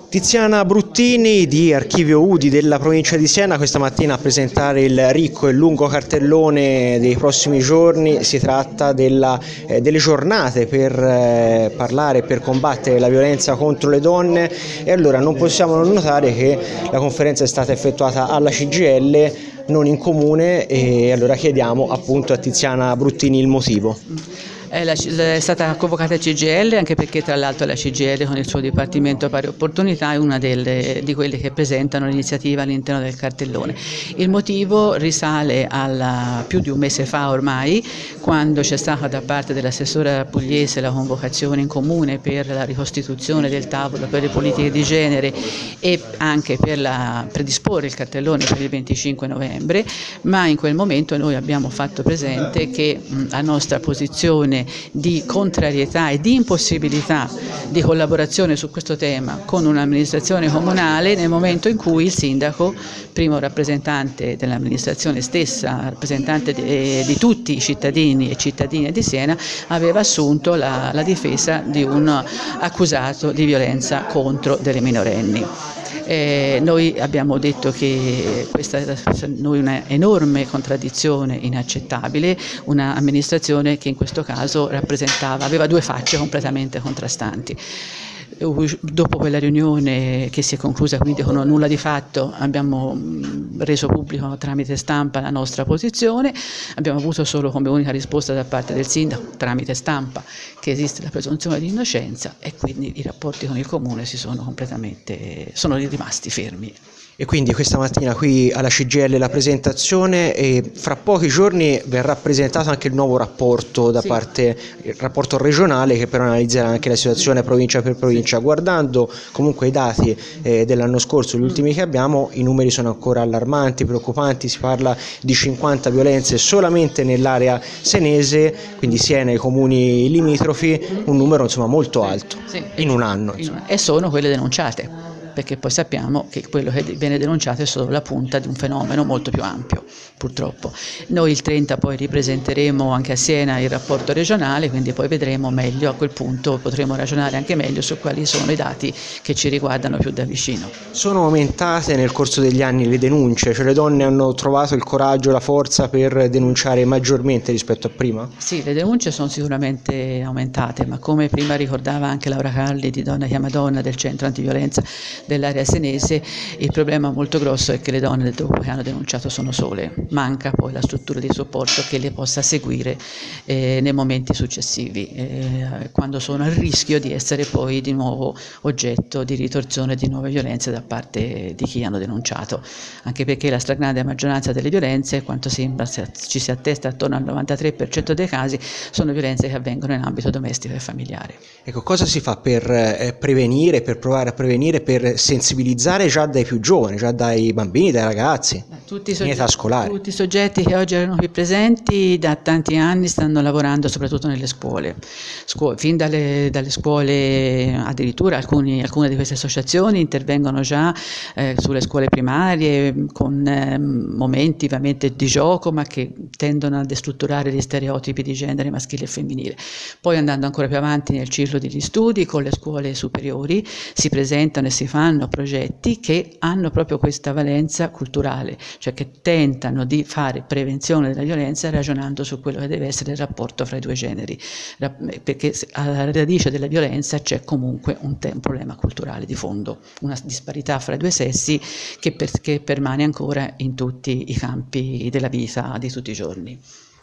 Tiziana Bruttini di Archivio Udi della provincia di Siena questa mattina a presentare il ricco e lungo cartellone dei prossimi giorni. Si tratta delle giornate per parlare e per combattere la violenza contro le donne, e allora non possiamo non notare che la conferenza è stata effettuata alla CGIL, non in comune, e allora chiediamo appunto a Tiziana Bruttini il motivo. È stata convocata il CGIL anche perché tra l'altro la CGIL con il suo Dipartimento Pari Opportunità è una di quelle che presentano l'iniziativa all'interno del cartellone. Il motivo risale a più di un mese fa ormai, quando c'è stata da parte dell'assessora pugliese la convocazione in comune per la ricostituzione del tavolo per le politiche di genere e anche per predisporre il cartellone per il 25 novembre, ma in quel momento noi abbiamo fatto presente che la nostra posizione di contrarietà e di impossibilità di collaborazione su questo tema con un'amministrazione comunale, nel momento in cui il sindaco, primo rappresentante dell'amministrazione stessa, rappresentante di tutti i cittadini e cittadine di Siena, aveva assunto la difesa di un accusato di violenza contro delle minorenni. Noi abbiamo detto che questa è per noi una enorme contraddizione inaccettabile, un'amministrazione che in questo caso aveva due facce completamente contrastanti. Dopo quella riunione, che si è conclusa quindi con nulla di fatto, abbiamo reso pubblico tramite stampa la nostra posizione. Abbiamo avuto solo come unica risposta da parte del sindaco, tramite stampa, che esiste la presunzione di innocenza, e quindi i rapporti con il comune sono rimasti fermi. E quindi questa mattina qui alla CGIL la presentazione, e fra pochi giorni verrà presentato anche il nuovo rapporto il rapporto regionale, che però analizzerà anche la situazione provincia per provincia. Guardando comunque i dati dell'anno scorso, gli ultimi che abbiamo, i numeri sono ancora allarmanti, preoccupanti. Si parla di 50 violenze solamente nell'area senese, quindi Siena e i comuni limitrofi, un numero insomma molto alto in un anno. E sono quelle denunciate, perché poi sappiamo che quello che viene denunciato è solo la punta di un fenomeno molto più ampio, purtroppo. Noi il 30 poi ripresenteremo anche a Siena il rapporto regionale, quindi poi vedremo meglio, a quel punto potremo ragionare anche meglio su quali sono i dati che ci riguardano più da vicino. Sono aumentate nel corso degli anni le denunce, cioè le donne hanno trovato il coraggio, la forza per denunciare maggiormente rispetto a prima? Sì, le denunce sono sicuramente aumentate, ma come prima ricordava anche Laura Calli di Donna Chiama Donna del Centro Antiviolenza dell'area senese, il problema molto grosso è che le donne dopo che hanno denunciato sono sole, manca poi la struttura di supporto che le possa seguire nei momenti successivi, quando sono a rischio di essere poi di nuovo oggetto di ritorsione, di nuove violenze da parte di chi hanno denunciato, anche perché la stragrande maggioranza delle violenze, quanto sembra ci si attesta attorno al 93% dei casi, sono violenze che avvengono in ambito domestico e familiare. Ecco, cosa si fa per prevenire, per provare a prevenire, per sensibilizzare già dai più giovani, già dai bambini, dai ragazzi, in età scolare? Tutti i soggetti che oggi erano qui presenti da tanti anni stanno lavorando soprattutto nelle scuole, fin dalle scuole, addirittura alcune di queste associazioni intervengono già sulle scuole primarie con momenti ovviamente di gioco, ma che tendono a destrutturare gli stereotipi di genere maschile e femminile. Poi, andando ancora più avanti nel ciclo degli studi, con le scuole superiori si presentano e si fanno progetti che hanno proprio questa valenza culturale, cioè che tentano di fare prevenzione della violenza ragionando su quello che deve essere il rapporto fra i due generi, perché alla radice della violenza c'è comunque un problema culturale di fondo, una disparità fra i due sessi che permane ancora in tutti i campi della vita di tutti i giorni.